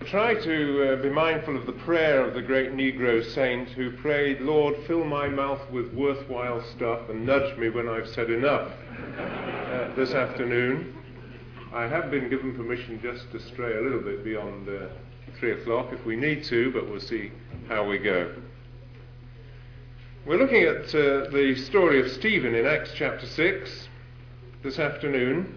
try to be mindful of the prayer of the great Negro saint who prayed, "Lord, fill my mouth with worthwhile stuff and nudge me when I've said enough." This afternoon, I have been given permission just to stray a little bit beyond 3 o'clock if we need to, but we'll see how we go. We're looking at the story of Stephen in Acts chapter 6 this afternoon.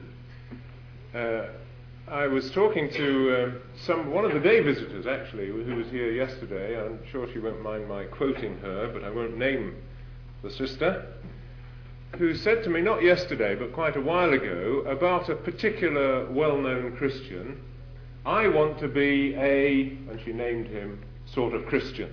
I was talking to one of the day visitors, actually, who was here yesterday. I'm sure she won't mind my quoting her, but I won't name the sister, who said to me, not yesterday, but quite a while ago, about a particular well-known Christian, "I want to be and she named him, sort of Christian."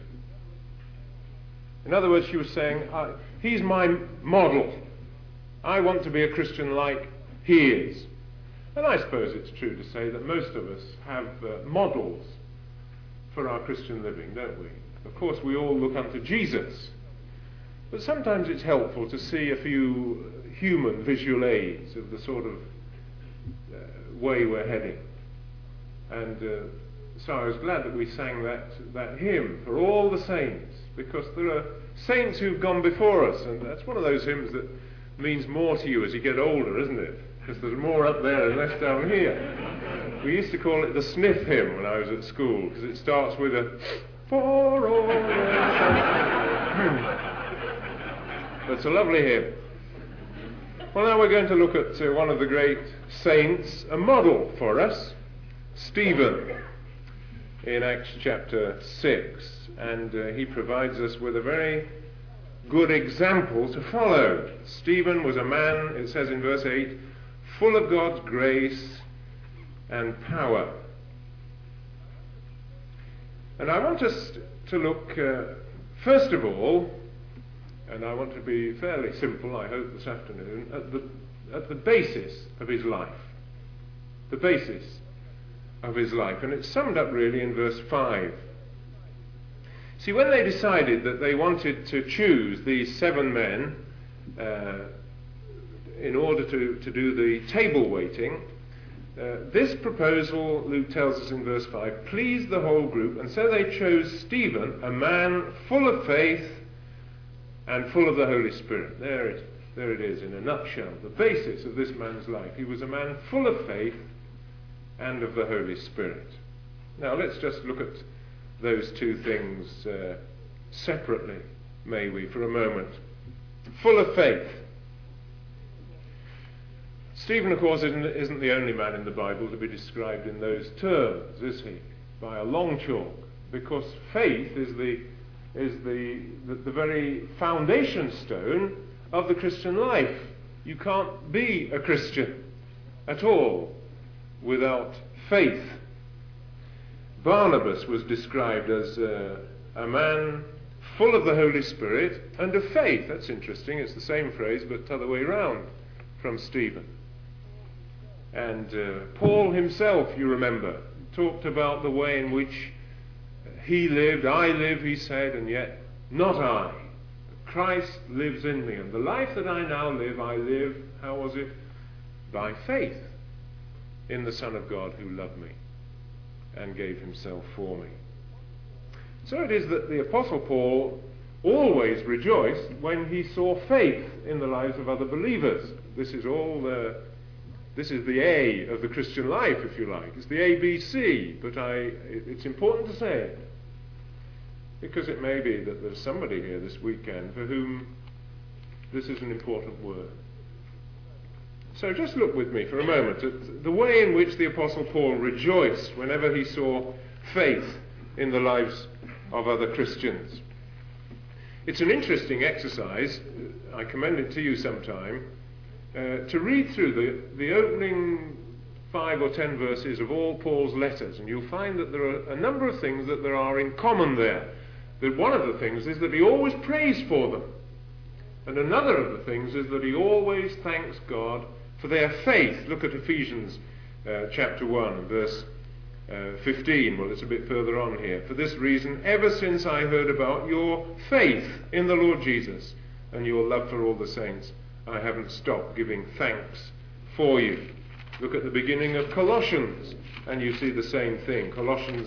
In other words, she was saying, he's my model. I want to be a Christian like he is. And I suppose it's true to say that most of us have models for our Christian living, don't we? Of course, we all look unto Jesus. But sometimes it's helpful to see a few human visual aids of the sort of way we're heading. And so I was glad that we sang that hymn, "For All the Saints," because there are saints who've gone before us, and that's one of those hymns that means more to you as you get older, isn't it? Because there's more up there and less down here. We used to call it the sniff hymn when I was at school, because it starts with a "For all the saints." It's a lovely hymn. Well, now we're going to look at one of the great saints, a model for us, Stephen, in Acts chapter 6. And he provides us with a very good example to follow. Stephen was a man, it says in verse 8, full of God's grace and power. And I want us to look, first of all, and I want to be fairly simple, I hope, this afternoon, at the basis of his life. The basis of his life. And it's summed up really in verse 5. See, when they decided that they wanted to choose these 7 men in order to do the table waiting, this proposal, Luke tells us in verse 5, pleased the whole group, and so they chose Stephen, a man full of faith and full of the Holy Spirit. There it is in a nutshell, the basis of this man's life. He was a man full of faith and of the Holy Spirit. Now let's just look at those two things separately, may we, for a moment. Full of faith. Stephen, of course, isn't the only man in the Bible to be described in those terms, is he? By a long chalk. Because faith is the very foundation stone of the Christian life. You can't be a Christian at all without faith. Barnabas was described as a man full of the Holy Spirit and of faith. That's interesting. It's the same phrase, but the other way round from Stephen. And Paul himself, you remember, talked about the way in which he lived. I live, he said, and yet not I. Christ lives in me. And the life that I now live, I live, how was it? By faith in the Son of God who loved me and gave himself for me. So it is that the Apostle Paul always rejoiced when he saw faith in the lives of other believers. This is the A of the Christian life, if you like. It's the ABC, but it's important to say it, because it may be that there's somebody here this weekend for whom this is an important word. So just look with me for a moment at the way in which the Apostle Paul rejoiced whenever he saw faith in the lives of other Christians. It's an interesting exercise, I commend it to you sometime, to read through the opening 5 or 10 verses of all Paul's letters, and you'll find that there are a number of things that there are in common there. That one of the things is that he always prays for them. And another of the things is that he always thanks God for their faith. Look at Ephesians chapter 1, verse 15. Well, it's a bit further on here. For this reason, ever since I heard about your faith in the Lord Jesus and your love for all the saints, I haven't stopped giving thanks for you. Look at the beginning of Colossians, and you see the same thing. Colossians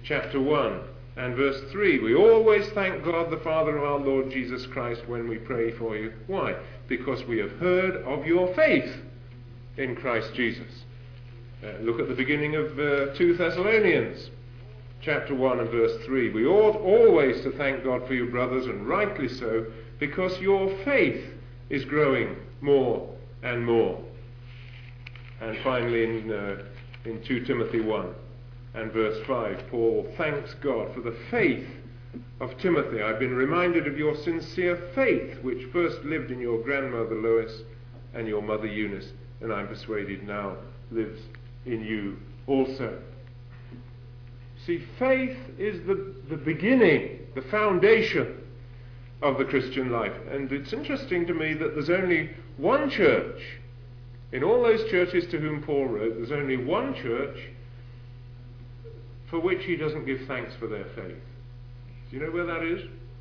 chapter 1 and verse 3. We always thank God the Father of our Lord Jesus Christ when we pray for you. Why? Because we have heard of your faith in Christ Jesus. Look at the beginning of 2 Thessalonians chapter 1 and verse 3. We ought always to thank God for you, brothers, and rightly so, because your faith is growing more and more. And finally in 2 Timothy 1 and verse 5, Paul thanks God for the faith of Timothy. I've been reminded of your sincere faith, which first lived in your grandmother Lois and your mother Eunice, and I'm persuaded now lives in you also. See, faith is the beginning, the foundation of the Christian life. And it's interesting to me that there's only one church, in all those churches to whom Paul wrote, there's only one church for which he doesn't give thanks for their faith. Do you know where that is?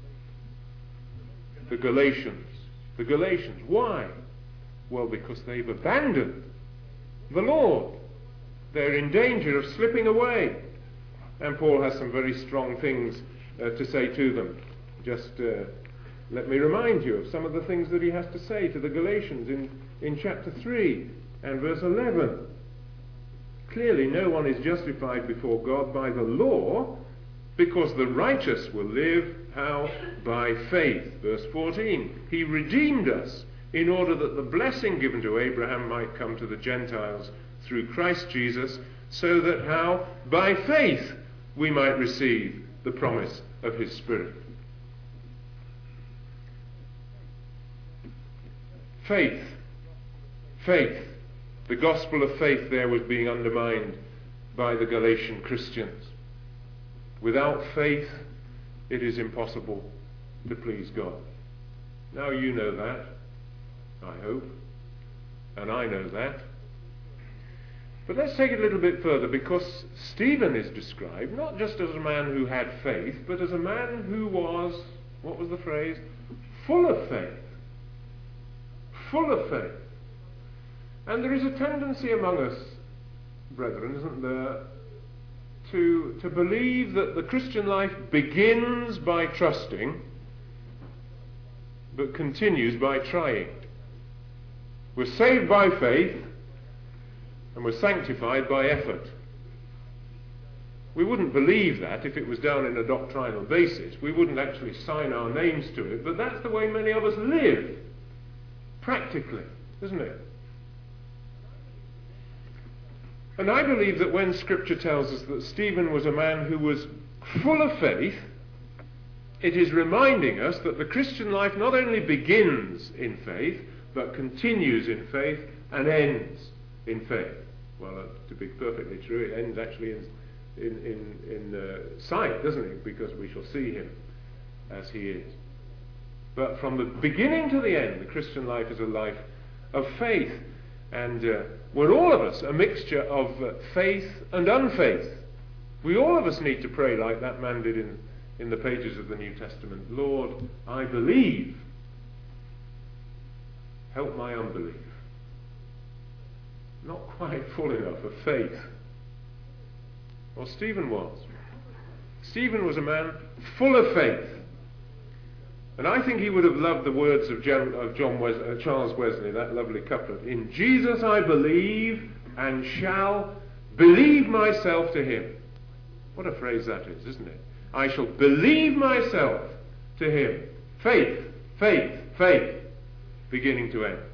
The Galatians. The Galatians. Why? Well, because they've abandoned the Lord. They're in danger of slipping away. And Paul has some very strong things to say to them. Just let me remind you of some of the things that he has to say to the Galatians in chapter 3 and verse 11. Clearly, no one is justified before God by the law, because the righteous will live, how? By faith. Verse 14. He redeemed us in order that the blessing given to Abraham might come to the Gentiles through Christ Jesus, so that how? By faith we might receive the promise of his Spirit. Faith. Faith. The gospel of faith there was being undermined by the Galatian Christians. Without faith, it is impossible to please God. Now you know that, I hope, and I know that. But let's take it a little bit further, because Stephen is described not just as a man who had faith, but as a man who was, what was the phrase? Full of faith. Full of faith. And there is a tendency among us, brethren, isn't there, to believe that the Christian life begins by trusting, but continues by trying. We're saved by faith, and we're sanctified by effort. We wouldn't believe that if it was down in a doctrinal basis. We wouldn't actually sign our names to it, but that's the way many of us live, practically, isn't it? And I believe that when Scripture tells us that Stephen was a man who was full of faith, it is reminding us that the Christian life not only begins in faith, but continues in faith and ends in faith. Well, to be perfectly true, it ends actually in sight, doesn't it? Because we shall see him as he is. But from the beginning to the end, the Christian life is a life of faith. And we're all of us a mixture of faith and unfaith. We all of us need to pray like that man did in the pages of the New Testament. Lord, I believe. Help my unbelief. Not quite full enough of faith. Well, Stephen was. Stephen was a man full of faith. And I think he would have loved the words of Charles Wesley, that lovely couplet. In Jesus I believe and shall believe myself to him. What a phrase that is, isn't it? I shall believe myself to him. Faith, faith, faith, beginning to end.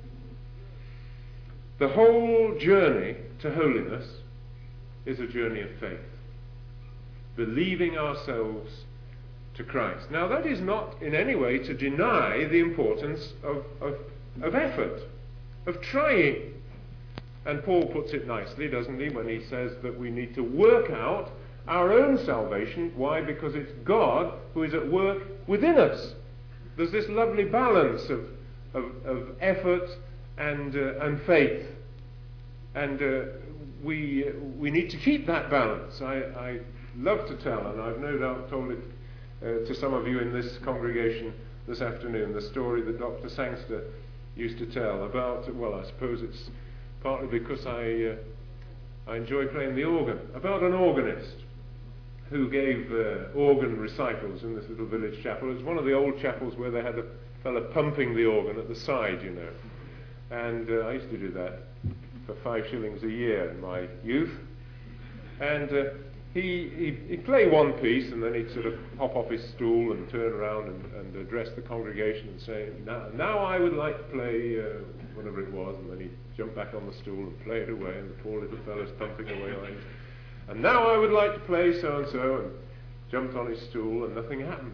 The whole journey to holiness is a journey of faith. Believing ourselves to Christ. Now that is not in any way to deny the importance of effort, of trying. And Paul puts it nicely, doesn't he, when he says that we need to work out our own salvation. Why? Because it's God who is at work within us. There's this lovely balance of effort and faith. And we need to keep that balance. I love to tell, and I've no doubt told it to some of you in this congregation this afternoon, the story that Dr. Sangster used to tell about, well, I suppose it's partly because I enjoy playing the organ, about an organist who gave organ recitals in this little village chapel. It was one of the old chapels where they had a fella pumping the organ at the side, you know. And I used to do that for 5 shillings a year in my youth. And he'd play one piece, and then he'd sort of hop off his stool and turn around and address the congregation and say, now I would like to play whatever it was, and then he'd jump back on the stool and play it away, and the poor little fellow's pumping away like this. And now I would like to play so-and-so, and jumped on his stool, and nothing happened.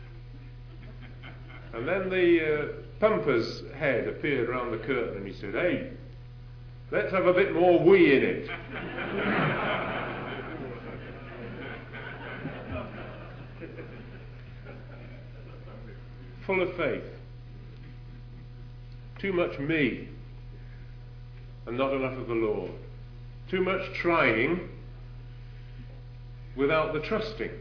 And then the pumper's head appeared around the curtain, and he said, "Hey, let's have a bit more we in it." Full of faith. Too much me, and not enough of the Lord. Too much trying without the trusting.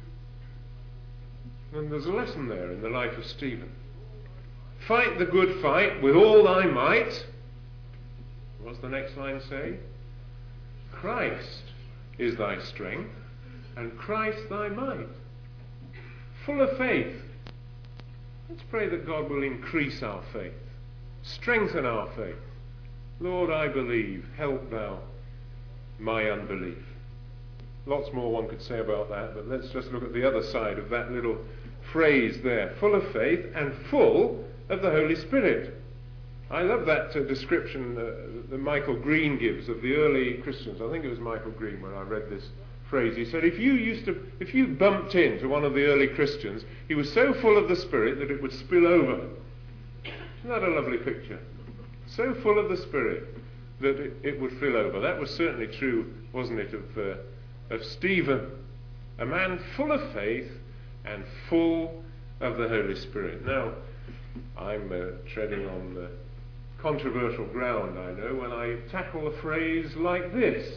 And there's a lesson there in the life of Stephen. Fight the good fight with all thy might. What's the next line say? Christ is thy strength, and Christ thy might. Full of faith. Let's pray that God will increase our faith, strengthen our faith. Lord, I believe, help thou my unbelief. Lots more one could say about that, but let's just look at the other side of that little phrase there. Full of faith and full of the Holy Spirit. I love that description that Michael Green gives of the early Christians. I think it was Michael Green when I read this phrase. He said, if you bumped into one of the early Christians, he was so full of the Spirit that it would spill over. Isn't that a lovely picture? So full of the Spirit that it would fill over. That was certainly true, wasn't it, of Stephen, a man full of faith and full of the Holy Spirit. Now, I'm treading on controversial ground, I know, when I tackle a phrase like this.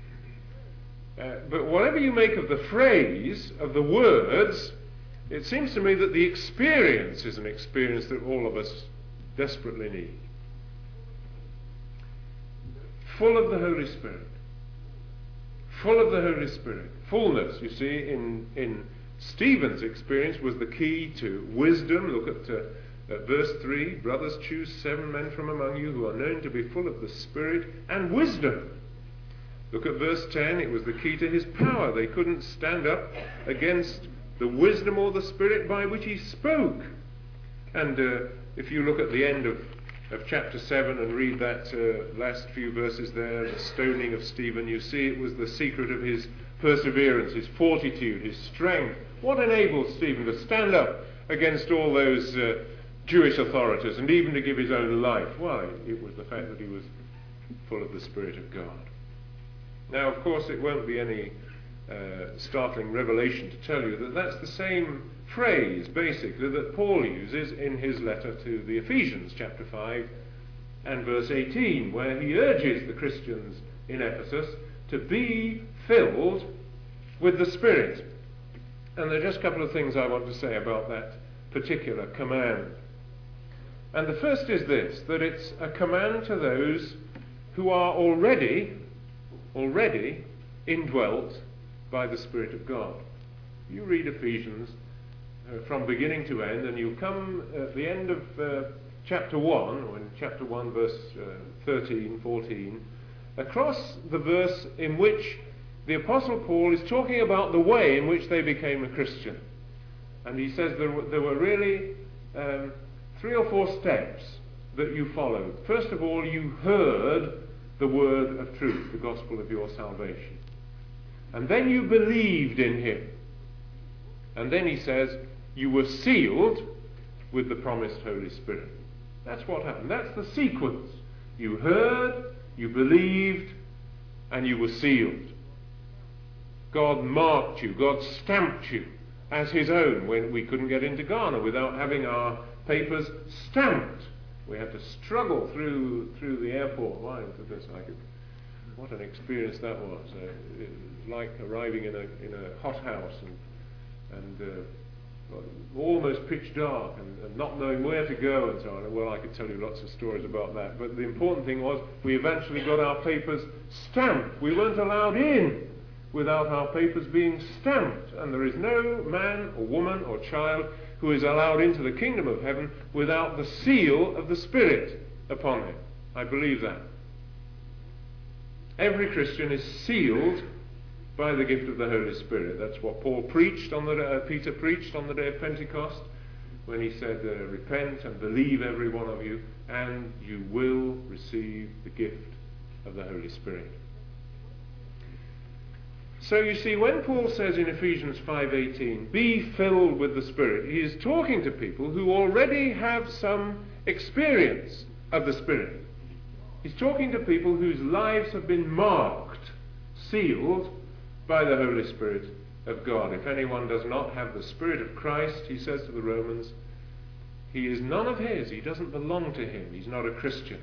But whatever you make of the phrase, of the words, it seems to me that the experience is an experience that all of us desperately need. Full of the Holy Spirit. Full of the Holy Spirit. Fullness, you see, in Stephen's experience was the key to wisdom. Look at verse 3. Brothers, choose 7 men from among you who are known to be full of the Spirit and wisdom. Look at verse 10. It was the key to his power. They couldn't stand up against the wisdom or the Spirit by which he spoke. And if you look at the end of chapter 7 and read that last few verses there, the stoning of Stephen, you see it was the secret of his perseverance, his fortitude, his strength. What enabled Stephen to stand up against all those Jewish authorities and even to give his own life? Why, it was the fact that he was full of the Spirit of God. Now, of course, it won't be any startling revelation to tell you that that's the same phrase, basically, that Paul uses in his letter to the Ephesians, chapter 5 and verse 18, where he urges the Christians in Ephesus to be filled with the Spirit. And there are just a couple of things I want to say about that particular command. And the first is this, that it's a command to those who are already indwelt by the Spirit of God. You read Ephesians from beginning to end, and you come at the end of chapter 1, or in chapter 1 verse 13, 14, across the verse in which the Apostle Paul is talking about the way in which they became a Christian. And he says there were really 3 or 4 steps that you followed. First of all, you heard the word of truth, the gospel of your salvation. And then you believed in him. And then he says, you were sealed with the promised Holy Spirit. That's what happened. That's the sequence. You heard, you believed, and you were sealed. God marked you, God stamped you as his own when we couldn't get into Ghana without having our papers stamped. We had to struggle through the airport. My goodness, what an experience that was. It was like arriving in a hot house and almost pitch dark and not knowing where to go and so on. Well, I could tell you lots of stories about that. But the important thing was we eventually got our papers stamped. We weren't allowed in without our papers being stamped, and there is no man or woman or child who is allowed into the kingdom of heaven without the seal of the Spirit upon him. I believe that. Every Christian is sealed by the gift of the Holy Spirit. That's what Peter preached on the day of Pentecost, when he said, repent and believe every one of you, and you will receive the gift of the Holy Spirit. So you see, when Paul says in Ephesians 5:18, be filled with the Spirit, he is talking to people who already have some experience of the Spirit. He's talking to people whose lives have been marked, sealed by the Holy Spirit of God. If anyone does not have the Spirit of Christ, he says to the Romans, he is none of his. He doesn't belong to him. He's not a Christian.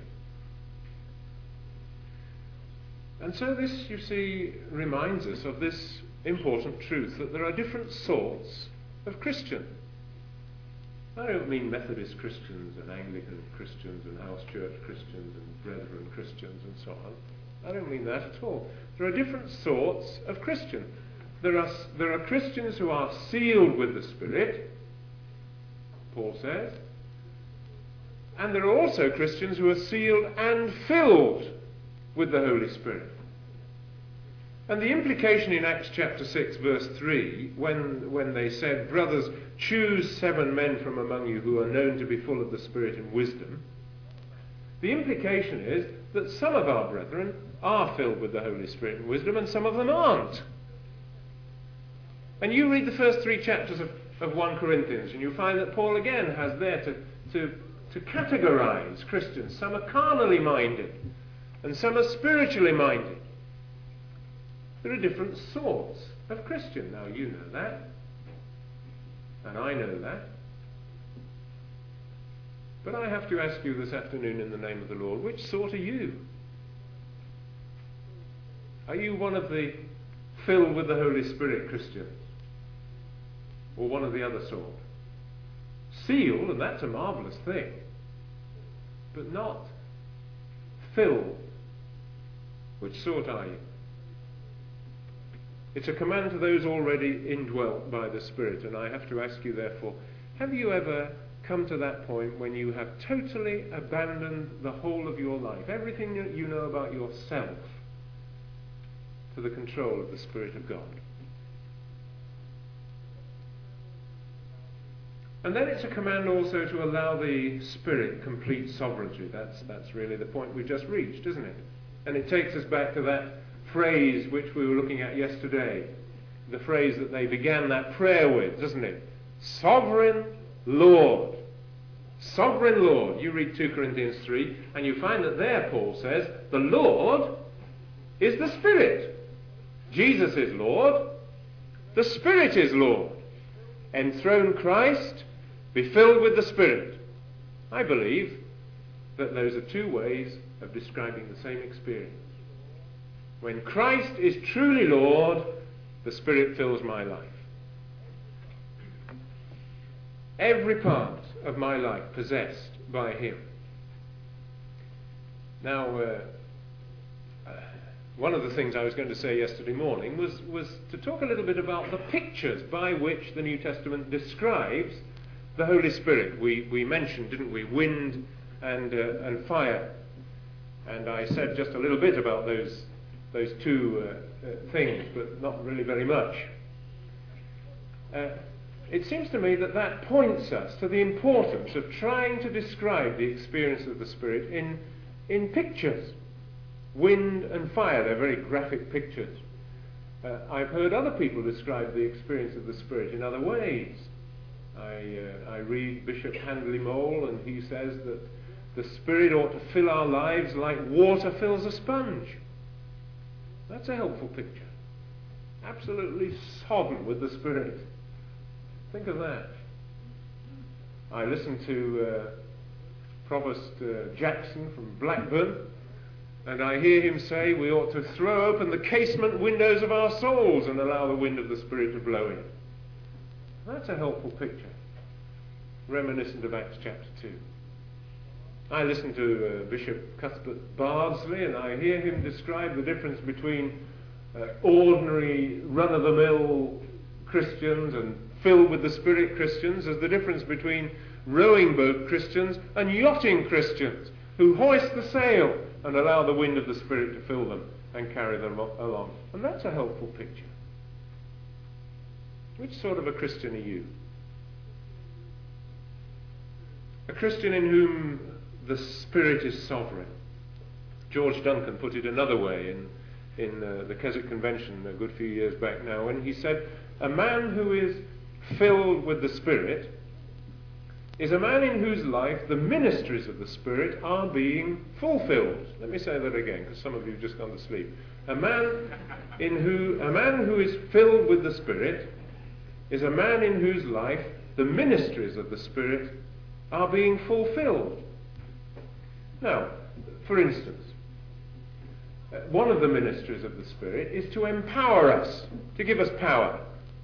And so this, you see, reminds us of this important truth, that there are different sorts of Christian. I don't mean Methodist Christians and Anglican Christians and House Church Christians and Brethren Christians and so on. I don't mean that at all. There are different sorts of Christian. There are Christians who are sealed with the Spirit, Paul says, and there are also Christians who are sealed and filled with the Holy Spirit. And the implication in Acts chapter 6 verse 3, when they said, brothers, choose 7 men from among you who are known to be full of the Spirit and wisdom, the implication is that some of our brethren are filled with the Holy Spirit and wisdom, and some of them aren't. And you read the first 3 chapters of 1 Corinthians, and you find that Paul again has there to categorize Christians. Some are carnally minded, and some are spiritually minded. There are different sorts of Christian. Now you know that, and I know that. But I have to ask you this afternoon in the name of the Lord, which sort are you? Are you one of the filled with the Holy Spirit Christians? Or one of the other sort? Sealed, and that's a marvellous thing, but not filled. Which sort are you? It's a command to those already indwelt by the Spirit, and I have to ask you therefore, have you ever come to that point when you have totally abandoned the whole of your life, everything that you know about yourself, to the control of the Spirit of God? And then it's a command also to allow the Spirit complete sovereignty. That's really the point we've just reached, isn't it? And it takes us back to that phrase which we were looking at yesterday, the phrase that they began that prayer with, doesn't it? Sovereign Lord. Sovereign Lord. You read 2 Corinthians 3, and you find that there Paul says, the Lord is the Spirit. Jesus is Lord. The Spirit is Lord. Enthrone Christ, be filled with the Spirit. I believe that those are 2 ways of describing the same experience. When Christ is truly Lord, the Spirit fills my life. Every part of my life possessed by Him. Now, one of the things I was going to say yesterday morning was to talk a little bit about the pictures by which the New Testament describes the Holy Spirit. We mentioned, didn't we, wind and fire. And I said just a little bit about those 2 things, but not really very much. It seems to me that points us to the importance of trying to describe the experience of the Spirit in pictures. Wind and fire, they're very graphic pictures. I've heard other people describe the experience of the Spirit in other ways. I read Bishop Handley Mole, and he says that the Spirit ought to fill our lives like water fills a sponge. That's a helpful picture. Absolutely sodden with the Spirit. Think of that. I listened to Provost Jackson from Blackburn, and I hear him say we ought to throw open the casement windows of our souls and allow the wind of the Spirit to blow in. That's a helpful picture, reminiscent of Acts chapter 2. I listen to Bishop Cuthbert Bardsley, and I hear him describe the difference between ordinary run-of-the-mill Christians and filled with the Spirit Christians. There's the difference between rowing boat Christians and yachting Christians who hoist the sail and allow the wind of the Spirit to fill them and carry them along. And that's a helpful picture. Which sort of a Christian are you? A Christian in whom the Spirit is sovereign. George Duncan put it another way in the Keswick Convention a good few years back now, when he said, a man who is filled with the Spirit is a man in whose life the ministries of the Spirit are being fulfilled. Let me say that again, because some of you have just gone to sleep. A man who is filled with the Spirit is a man in whose life the ministries of the Spirit are being fulfilled. Now, for instance, one of the ministries of the Spirit is to empower us, to give us power.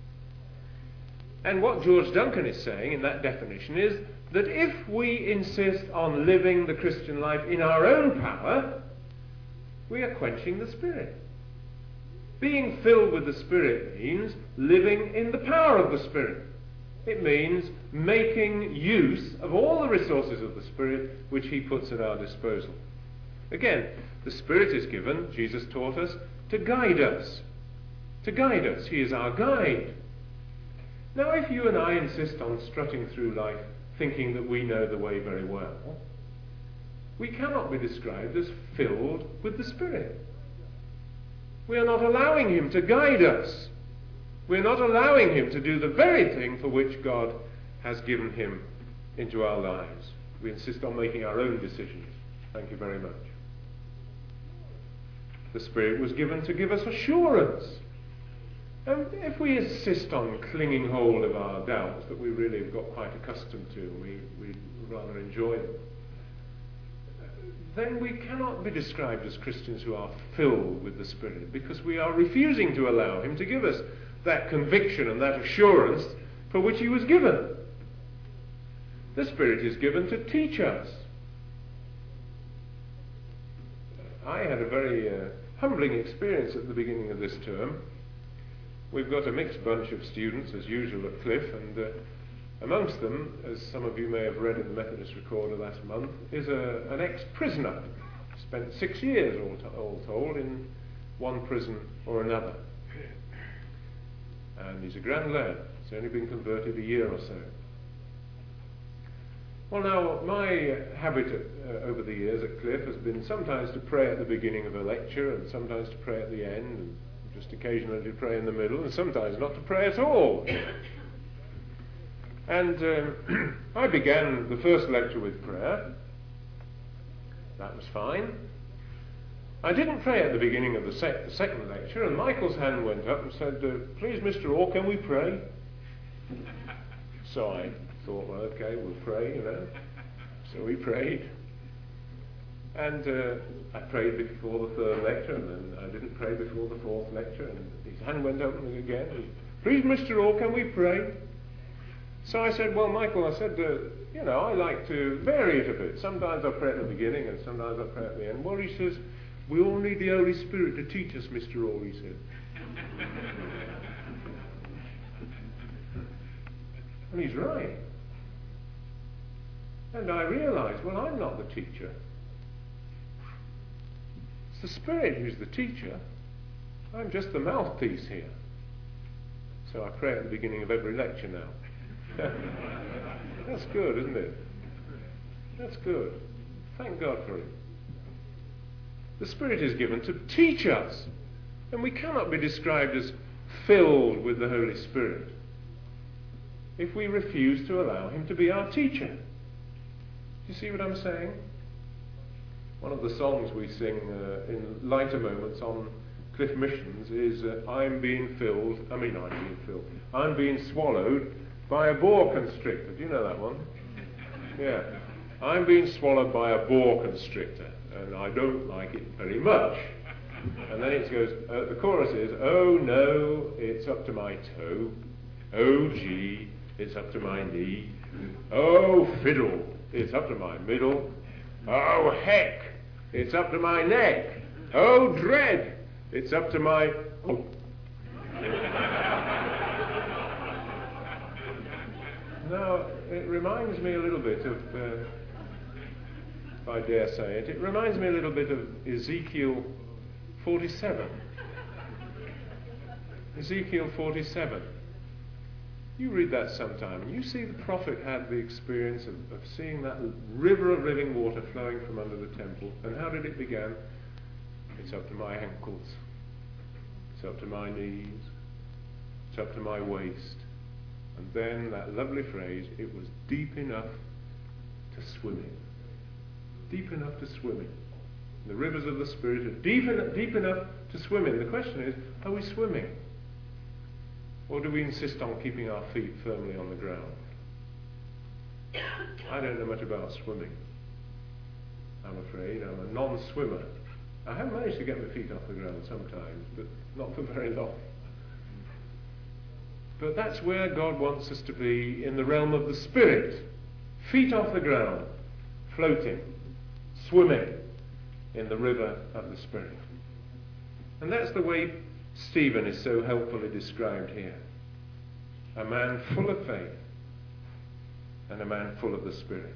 And what George Duncan is saying in that definition is that if we insist on living the Christian life in our own power, we are quenching the Spirit. Being filled with the Spirit means living in the power of the Spirit. It means making use of all the resources of the Spirit which He puts at our disposal. Again, the Spirit is given, Jesus taught us, to guide us. To guide us. He is our guide. Now, if you and I insist on strutting through life thinking that we know the way very well, we cannot be described as filled with the Spirit. We are not allowing Him to guide us. We are not allowing Him to do the very thing for which God has given Him into our lives. We insist on making our own decisions. Thank you very much. The Spirit was given to give us assurance. And if we insist on clinging hold of our doubts that we really have got quite accustomed to, and we rather enjoy them, then we cannot be described as Christians who are filled with the Spirit, because we are refusing to allow Him to give us that conviction and that assurance for which He was given. The Spirit is given to teach us. I had a very humbling experience at the beginning of this term. We've got a mixed bunch of students, as usual, at Cliff, and amongst them, as some of you may have read in the Methodist Recorder last month, is an ex-prisoner. Spent 6 years, all told, in one prison or another. And he's a grand lad. He's only been converted a year or so. Well, now, my habit over the years at Cliff has been sometimes to pray at the beginning of a lecture, and sometimes to pray at the end, and just occasionally to pray in the middle, and sometimes not to pray at all. And I began the first lecture with prayer. That was fine. I didn't pray at the beginning of the second lecture, and Michael's hand went up and said, please, Mr. Orr, can we pray? So I thought, well, okay, we'll pray, you know. So we prayed. And I prayed before the third lecture, and then I didn't pray before the fourth lecture, and his hand went up again. Please, Mr. Orr, can we pray? So I said, well, Michael, I said, you know, I like to vary it a bit. Sometimes I pray at the beginning, and sometimes I pray at the end. Well, he says, we all need the Holy Spirit to teach us, Mr. Orr, he said. And he's right. And I realized, well, I'm not the teacher. It's the Spirit who's the teacher. I'm just the mouthpiece here. So I pray at the beginning of every lecture now. That's good, isn't it? That's good. Thank God for it. The Spirit is given to teach us. And we cannot be described as filled with the Holy Spirit if we refuse to allow Him to be our teacher. Do you see what I'm saying? One of the songs we sing in lighter moments on Cliff Missions is I'm being swallowed by a boa constrictor. Do you know that one? Yeah. I'm being swallowed by a boa constrictor, and I don't like it very much. And then it goes, the chorus is, oh no, it's up to my toe. Oh gee, it's up to my knee. Oh fiddle, it's up to my middle. Oh heck, it's up to my neck. Oh dread, it's up to my Oh. Now, it reminds me a little bit of, if I dare say it reminds me a little bit of Ezekiel 47. Ezekiel 47. You read that sometime, and you see the prophet had the experience of seeing that river of living water flowing from under the temple. And how did it begin? It's up to my ankles. It's up to my knees. It's up to my waist. And then that lovely phrase, it was deep enough to swim in. Deep enough to swim in. The rivers of the Spirit are deep enough to swim in. The question is, are we swimming? Or do we insist on keeping our feet firmly on the ground? I don't know much about swimming, I'm afraid. I'm a non-swimmer. I have managed to get my feet off the ground sometimes, but not for very long. But that's where God wants us to be in the realm of the Spirit. Feet off the ground, floating, swimming in the river of the Spirit. And that's the way Stephen is so helpfully described here. A man full of faith and a man full of the Spirit.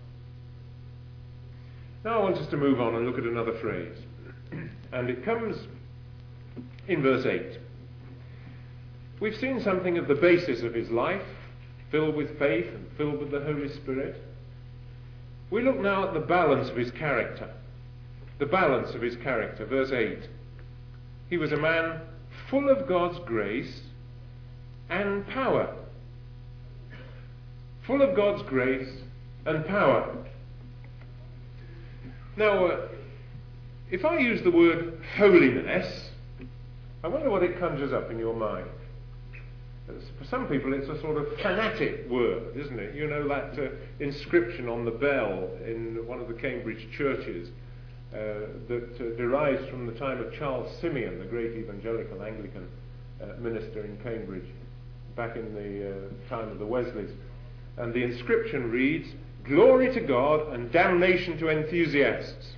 Now I want us to move on and look at another phrase. And it comes in verse 8. We've seen something of the basis of his life, filled with faith and filled with the Holy Spirit. We look now at the balance of his character. The balance of his character, verse 8. He was a man full of God's grace and power. Full of God's grace and power. Now, if I use the word holiness, I wonder what it conjures up in your mind. For some people it's a sort of fanatic word, isn't it? You know that inscription on the bell in one of the Cambridge churches that derives from the time of Charles Simeon, the great evangelical Anglican minister in Cambridge, back in the time of the Wesleys. And the inscription reads, "Glory to God and damnation to enthusiasts."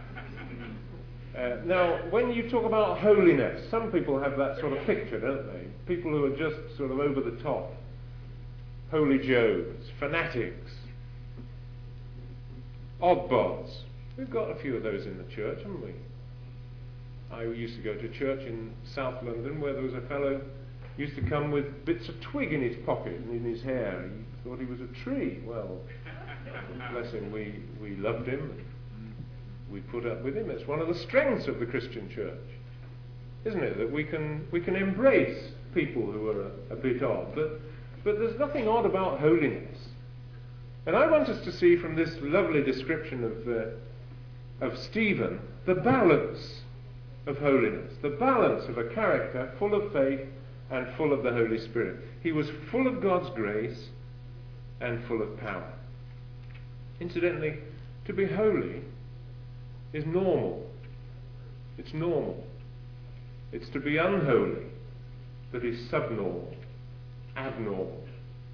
Now, when you talk about holiness, some people have that sort of picture, don't they? People who are just sort of over the top. Holy Joes, fanatics, oddballs. We've got a few of those in the church, haven't we? I used to go to church in South London where there was a fellow who used to come with bits of twig in his pocket and in his hair. He thought he was a tree. Well, bless him, we loved him. We put up with him. It's one of the strengths of the Christian church, isn't it? That we can embrace people who are a bit odd. But there's nothing odd about holiness. And I want us to see from this lovely description of Stephen the balance of holiness, the balance of a character full of faith and full of the Holy Spirit. He was full of God's grace and full of power. Incidentally, to be holy is normal. It's normal. It's to be unholy that is subnormal, abnormal.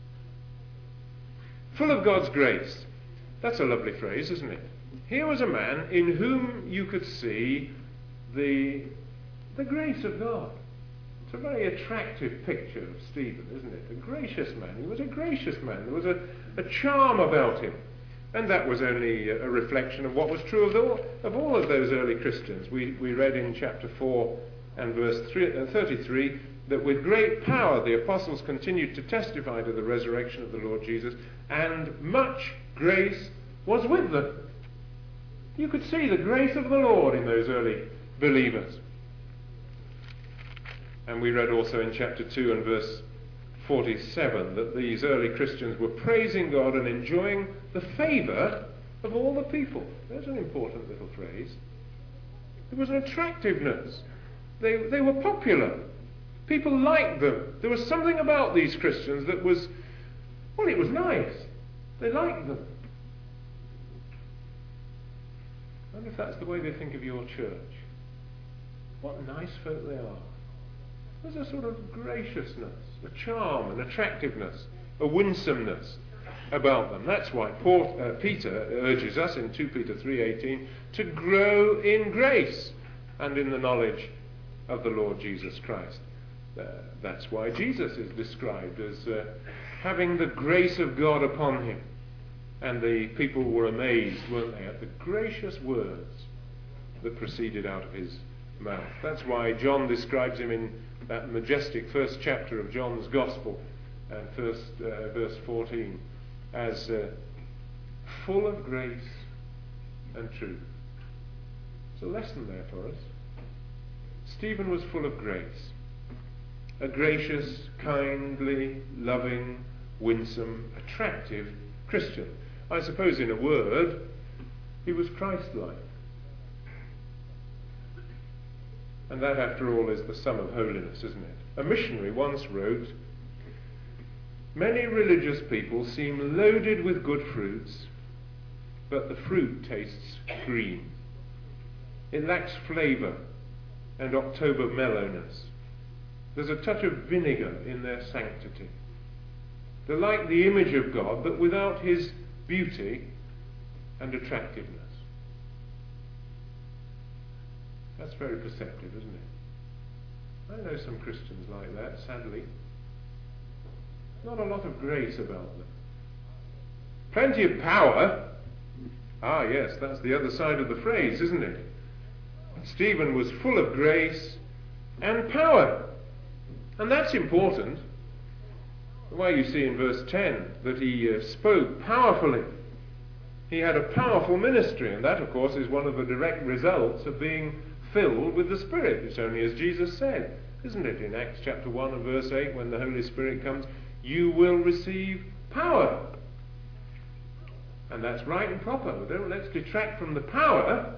Full of God's grace. That's a lovely phrase, isn't it? Here was a man in whom you could see the grace of God. It's a very attractive picture of Stephen, isn't it? A gracious man. He was a gracious man. There was a charm about him. And that was only a reflection of what was true of all of those early Christians. We read in chapter 4 and verse 33 that with great power the apostles continued to testify to the resurrection of the Lord Jesus, and much grace was with them. You could see the grace of the Lord in those early believers. And we read also in chapter 2 and verse 47 that these early Christians were praising God and enjoying the favour of all the people. There's an important little phrase. There was an attractiveness. They were popular. People liked them. There was something about these Christians that was, well, it was nice. They liked them. I wonder if that's the way they think of your church. What nice folk they are. There's a sort of graciousness, a charm, an attractiveness, a winsomeness about them. That's why Peter urges us in 2 Peter 3:18 to grow in grace and in the knowledge of the Lord Jesus Christ. That's why Jesus is described as having the grace of God upon him. And the people were amazed, weren't they, at the gracious words that proceeded out of his mouth. That's why John describes him in that majestic first chapter of John's Gospel, and verse 14, as full of grace and truth. There's a lesson there for us. Stephen was full of grace. A gracious, kindly, loving, winsome, attractive Christian. I suppose, in a word, he was Christ-like. And that, after all, is the sum of holiness, isn't it? A missionary once wrote, "Many religious people seem loaded with good fruits, but the fruit tastes green. It lacks flavour and October mellowness. There's a touch of vinegar in their sanctity. They're like the image of God, but without his beauty and attractiveness." That's very perceptive, isn't it? I know some Christians like that, sadly. Not a lot of grace about them. Plenty of power. Ah, yes, that's the other side of the phrase, isn't it? Stephen was full of grace and power. And that's important. Why, you see in verse 10 that he spoke powerfully. He had a powerful ministry, and that, of course, is one of the direct results of being filled with the Spirit. It's only as Jesus said, isn't it, in Acts chapter 1 and verse 8, when the Holy Spirit comes, you will receive power. And that's right and proper. Let's detract from the power.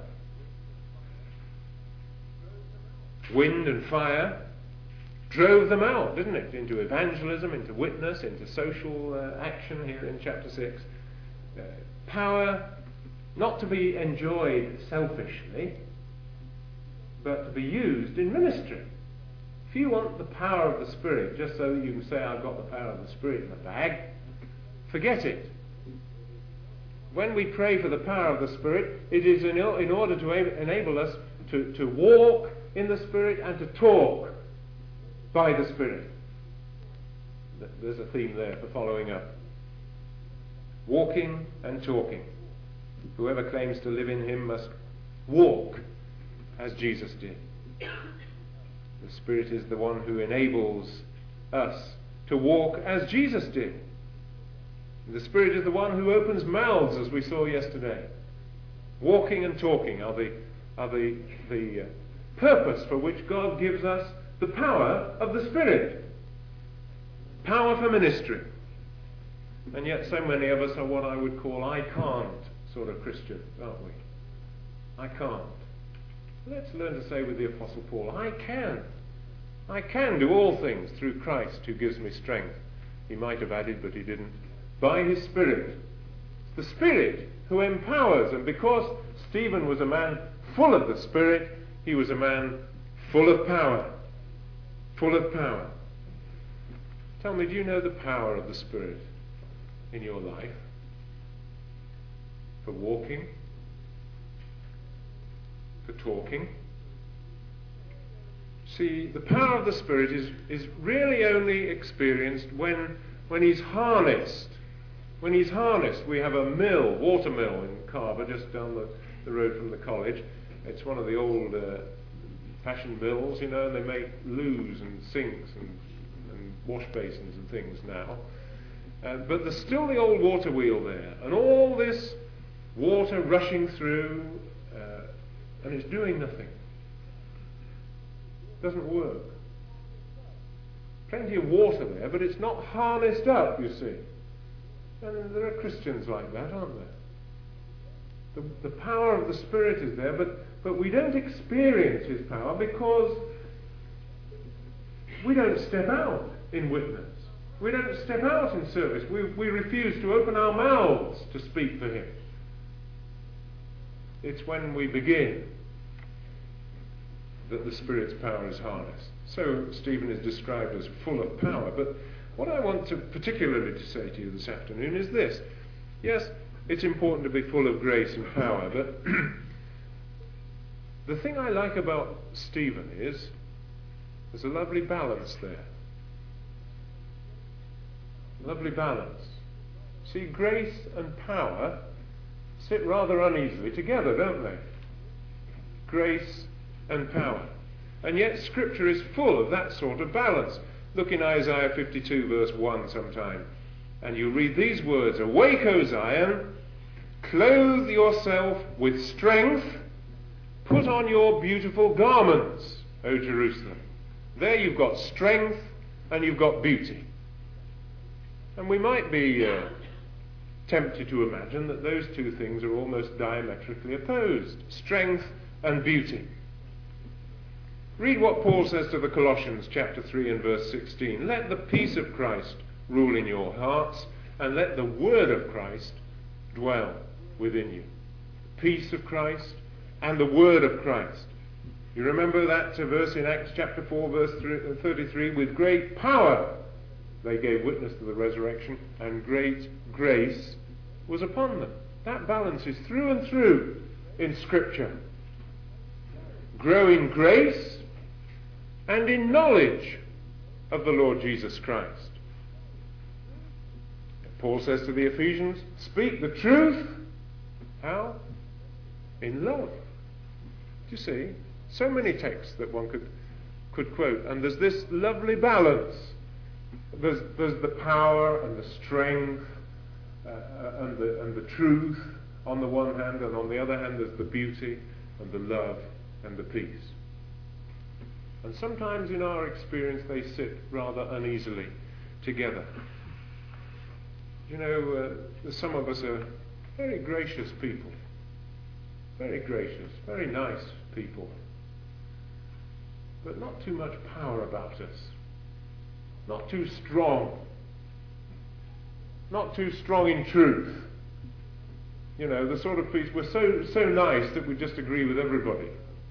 Wind and fire drove them out, didn't it? Into evangelism, into witness, into social action here in chapter 6. Power not to be enjoyed selfishly, but to be used in ministry. If you want the power of the Spirit, just so that you can say, I've got the power of the Spirit in the bag, forget it. When we pray for the power of the Spirit, it is in order to enable us to walk in the Spirit and to talk by the Spirit. There's a theme there for following up. Walking and talking. Whoever claims to live in him must walk as Jesus did. The Spirit is the one who enables us to walk as Jesus did. The Spirit is the one who opens mouths, as we saw yesterday. Walking and talking are the purpose for which God gives us the power of the Spirit. Power for ministry. And yet so many of us are what I would call I can't sort of Christians, aren't we? I can't. Let's learn to say with the Apostle Paul, I can. I can do all things through Christ who gives me strength. He might have added, but he didn't. By his Spirit. It's the Spirit who empowers. And because Stephen was a man full of the Spirit, he was a man full of power. Full of power. Tell me, do you know the power of the Spirit in your life? For walking? For talking? See, the power of the Spirit is really only experienced when he's harnessed. When he's harnessed. We have a mill, water mill in Carver, just down the road from the college. It's one of the old fashioned mills, and they make loos and sinks and wash basins and things now. But there's still the old water wheel there, and all this water rushing through, and it's doing nothing. Doesn't work. Plenty of water there, but it's not harnessed up, you see. And there are Christians like that, aren't there? The power of the Spirit is there, but we don't experience his power because we don't step out in witness. We don't step out in service. We refuse to open our mouths to speak for him. It's when we begin that the Spirit's power is harnessed. So Stephen is described as full of power. But what I want to particularly to say to you this afternoon is this. Yes, it's important to be full of grace and power, but the thing I like about Stephen is There's a lovely balance there. Lovely balance. See, grace and power sit rather uneasily together, don't they? Grace and power. And yet Scripture is full of that sort of balance. Look in Isaiah 52 verse 1 sometime, and you read these words, "Awake, O Zion, clothe yourself with strength, put on your beautiful garments, O Jerusalem." There you've got strength and you've got beauty. And we might be tempted to imagine that those two things are almost diametrically opposed, strength and beauty. Read what Paul says to the Colossians chapter 3 and verse 16. "Let the peace of Christ rule in your hearts, and let the word of Christ dwell within you." The peace of Christ and the word of Christ. You remember that verse in Acts chapter 4 verse 33, "With great power they gave witness to the resurrection, and great grace was upon them." That balance is through and through in Scripture. Grow in grace and in knowledge of the Lord Jesus Christ. Paul says to the Ephesians, "Speak the truth." How? In love. You see, so many texts that one could quote, and there's this lovely balance. There's the power and the strength and the truth on the one hand, and on the other hand there's the beauty and the love and the peace. And sometimes in our experience they sit rather uneasily together. You know, some of us are very gracious people. Very gracious, very nice people. But not too much power about us. Not too strong. Not too strong in truth. You know, the sort of peace, we're so nice that we just agree with everybody.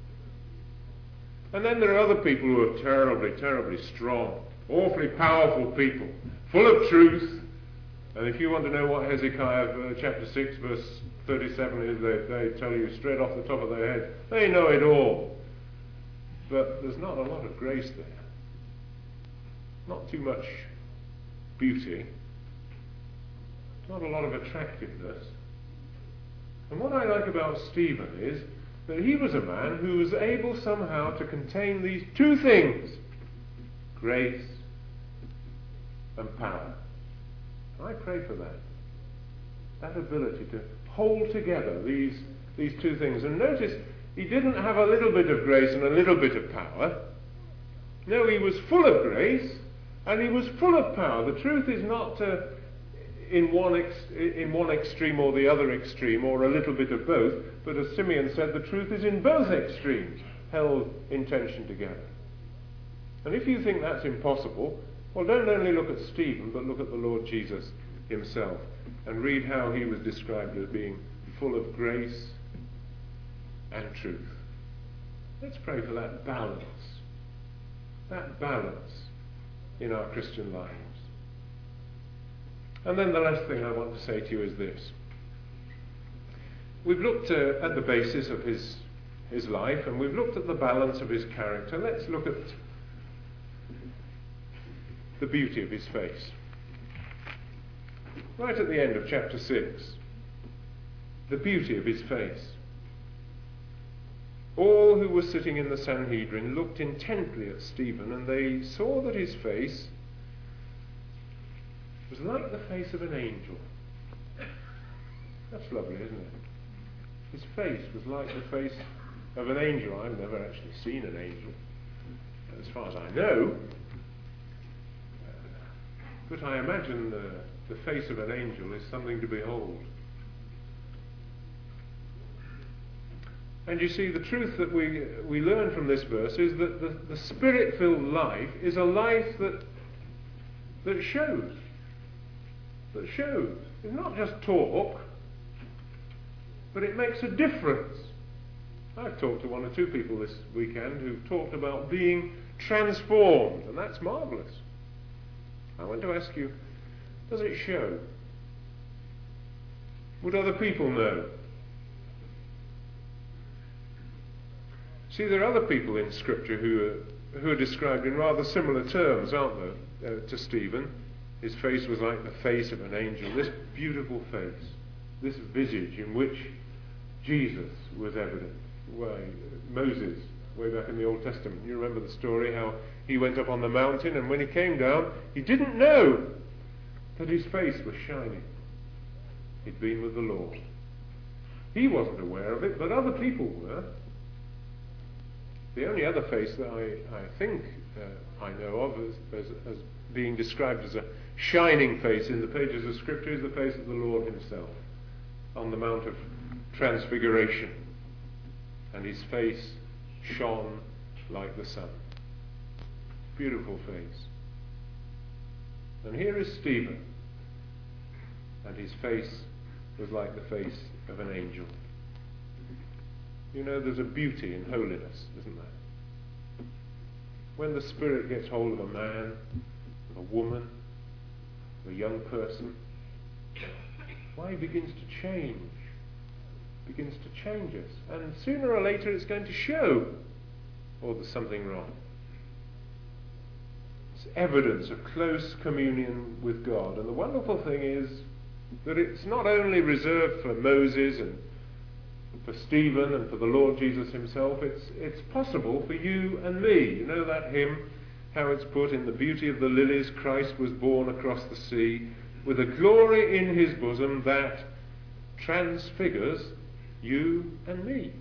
And then there are other people who are terribly, terribly strong, awfully powerful people, full of truth. And if you want to know what Hezekiah chapter 6 verse 37 is, they tell you straight off the top of their head. They know it all. But there's not a lot of grace there. Not too much beauty. Not a lot of attractiveness. And what I like about Stephen is that he was a man who was able somehow to contain these two things, grace and power. I pray for that ability to hold together these two things. And notice, he didn't have a little bit of grace and a little bit of power. No, he was full of grace and he was full of power. The truth is not in one extreme or the other extreme, or a little bit of both, but as Simeon said, the truth is in both extremes, held in tension together. And if you think that's impossible, well, don't only look at Stephen, but look at the Lord Jesus himself, and read how he was described as being full of grace and truth. Let's pray for that balance in our Christian lives. And then the last thing I want to say to you is this. We've looked at the basis of his life, and we've looked at the balance of his character. Let's look at the beauty of his face. Right at the end of chapter 6, the beauty of his face. All who were sitting in the Sanhedrin looked intently at Stephen, and they saw that his face was like the face of an angel. That's lovely, isn't it? His face was like the face of an angel. I've never actually seen an angel, as far as I know. But I imagine the face of an angel is something to behold. And you see, the truth that we learn from this verse is that the Spirit-filled life is a life that shows. That shows. It's not just talk, but it makes a difference. I've talked to one or two people this weekend who've talked about being transformed, and that's marvellous. I want to ask you, does it show? Would other people know? See, there are other people in Scripture who who are described in rather similar terms, aren't they, to Stephen. His face was like the face of an angel. This beautiful face, this visage in which Jesus was evident. Why, Moses, way back in the Old Testament, you remember the story how he went up on the mountain, and when he came down, he didn't know that his face was shining. He'd been with the Lord. He wasn't aware of it, but other people were. The only other face that I think I know of as being described as a shining face in the pages of Scripture is the face of the Lord himself on the Mount of Transfiguration. And his face shone like the sun. Beautiful face. And here is Stephen, and his face was like the face of an angel. You know, there's a beauty in holiness, isn't there? When the Spirit gets hold of a man, a woman, a young person, why, he begins to change. Begins to change us. And sooner or later it's going to show, or there's something wrong. It's evidence of close communion with God. And the wonderful thing is that it's not only reserved for Moses and for Stephen and for the Lord Jesus himself, it's possible for you and me. You know that hymn, how it's put, in the beauty of the lilies Christ was born across the sea, with a glory in his bosom that transfigures you and me.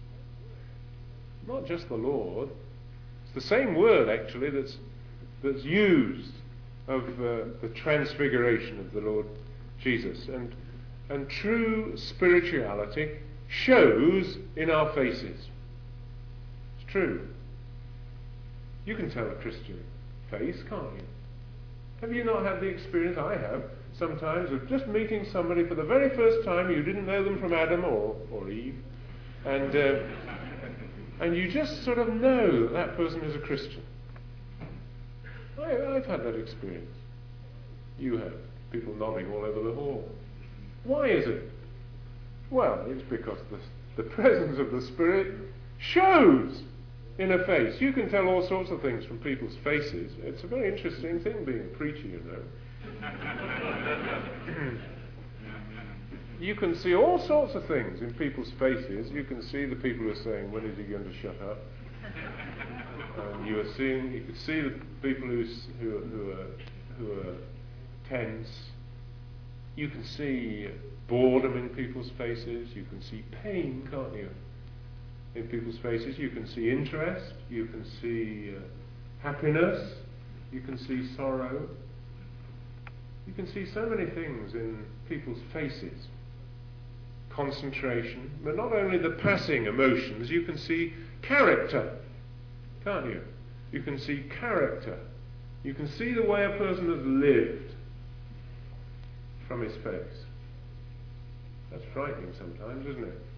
Not just the Lord. It's the same word actually that's used of the transfiguration of the Lord Jesus. And true spirituality shows in our faces. It's true. You can tell a Christian face, can't you? Have you not had the experience I have sometimes of just meeting somebody for the very first time? You didn't know them from Adam or Eve, and you just sort of know that person is a Christian. I've had that experience. You have. People nodding all over the hall. Why is it? Well, it's because the presence of the Spirit shows in a face. You can tell all sorts of things from people's faces. It's a very interesting thing being a preacher, you know. You can see all sorts of things in people's faces. You can see the people who are saying, when is he going to shut up? And you can see the people who are tense. You can see boredom in people's faces. You can see pain, can't you, in people's faces. You can see interest. You can see happiness. You can see sorrow. You can see so many things in people's faces. Concentration, but not only the passing emotions, you can see character, can't you? You can see character. You can see the way a person has lived from his face. That's frightening sometimes, isn't it?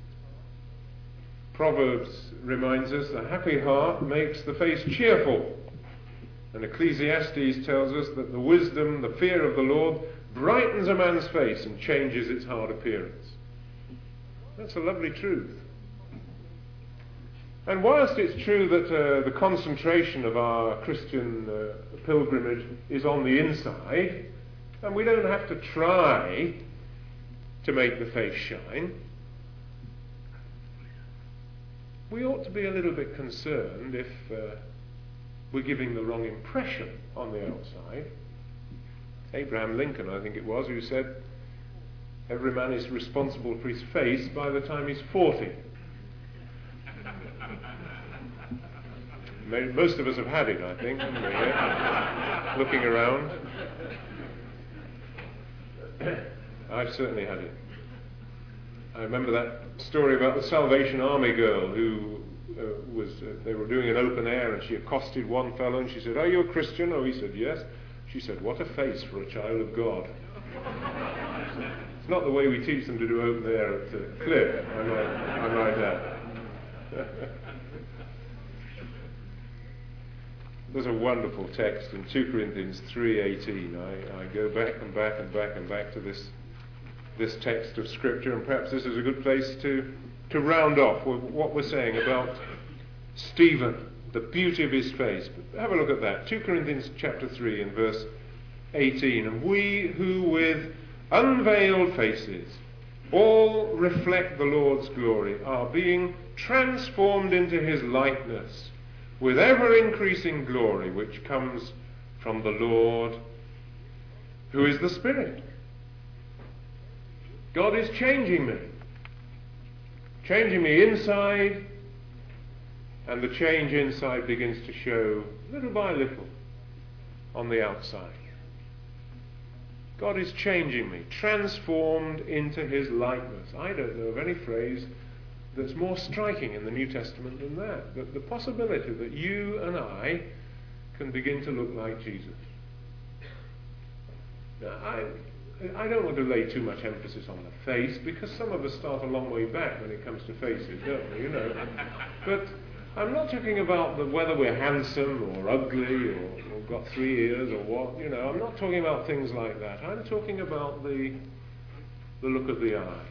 Proverbs reminds us the happy heart makes the face cheerful. And Ecclesiastes tells us that the wisdom, the fear of the Lord brightens a man's face and changes its hard appearance. That's a lovely truth. And whilst it's true that the concentration of our Christian pilgrimage is on the inside, and we don't have to try to make the face shine, we ought to be a little bit concerned if we're giving the wrong impression on the outside. Abraham Lincoln, I think it was, who said, every man is responsible for his face by the time he's 40. Most of us have had it, I think, haven't we? Yeah? Looking around. I've certainly had it. I remember that story about the Salvation Army girl who they were doing an open air and she accosted one fellow and she said, "Are you a Christian?" Oh, he said, "Yes." She said, "What a face for a child of God." It's not the way we teach them to do open air at Cliff, I might add. There's a wonderful text in 2 Corinthians 3:18. I go back and back and back and back to this text of Scripture, and perhaps this is a good place to round off with what we're saying about Stephen the beauty of his face. But have a look at that. 2 Corinthians chapter 3 and verse 18. And we who with unveiled faces all reflect the Lord's glory are being transformed into his likeness with ever-increasing glory, which comes from the Lord, who is the Spirit. God is changing me inside, and the change inside begins to show little by little on the outside. God is changing me, transformed into his likeness. I don't know of any phrase that's more striking in the New Testament than that. The possibility that you and I can begin to look like Jesus. Now, I don't want to lay too much emphasis on the face, because some of us start a long way back when it comes to faces, don't we? You know. But I'm not talking about whether we're handsome or ugly or got 3 ears or what. You know, I'm not talking about things like that. I'm talking about the look of the eye.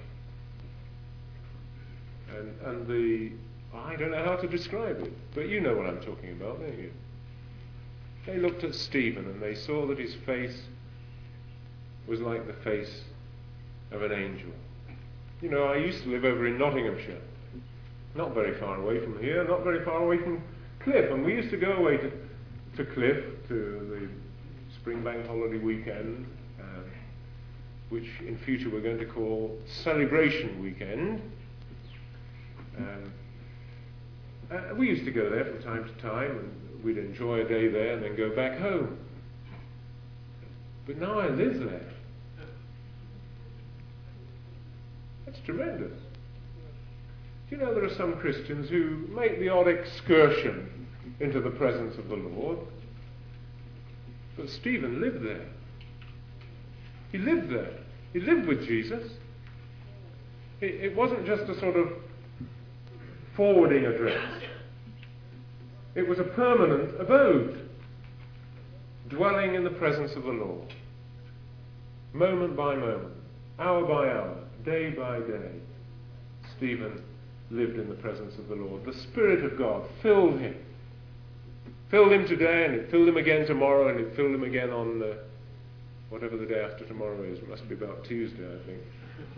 And I don't know how to describe it, but you know what I'm talking about, don't you? They looked at Stephen and they saw that his face was like the face of an angel. You know, I used to live over in Nottinghamshire, not very far away from here, not very far away from Cliff, and we used to go away to Cliff, to the Spring Bank holiday weekend, which in future we're going to call Celebration Weekend. We used to go there from time to time, and we'd enjoy a day there and then go back home. But now I live there. That's tremendous. Do you know there are some Christians who make the odd excursion into the presence of the Lord? But Stephen lived there. He lived there. He lived with Jesus. It wasn't just a sort of forwarding address. It was a permanent abode, dwelling in the presence of the Lord. Moment by moment, hour by hour, day by day, Stephen lived in the presence of the Lord. The Spirit of God filled him. Filled him today, and it filled him again tomorrow, and it filled him again on whatever the day after tomorrow is. It must be about Tuesday, I think.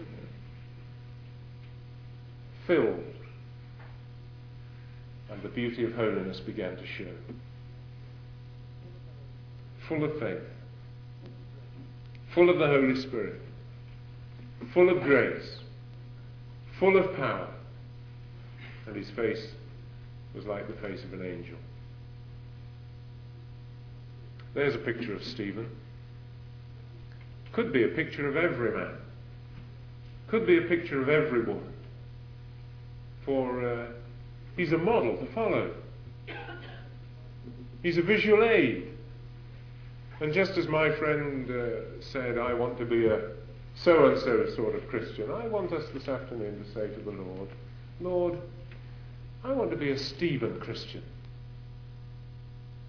Filled. And the beauty of holiness began to show. Full of faith. Full of the Holy Spirit. Full of grace. Full of power. And his face was like the face of an angel. There's a picture of Stephen. Could be a picture of every man. Could be a picture of every woman. For he's a model to follow. He's a visual aid. And just as my friend said, I want to be a so-and-so sort of Christian, I want us this afternoon to say to the Lord, Lord, I want to be a Stephen Christian.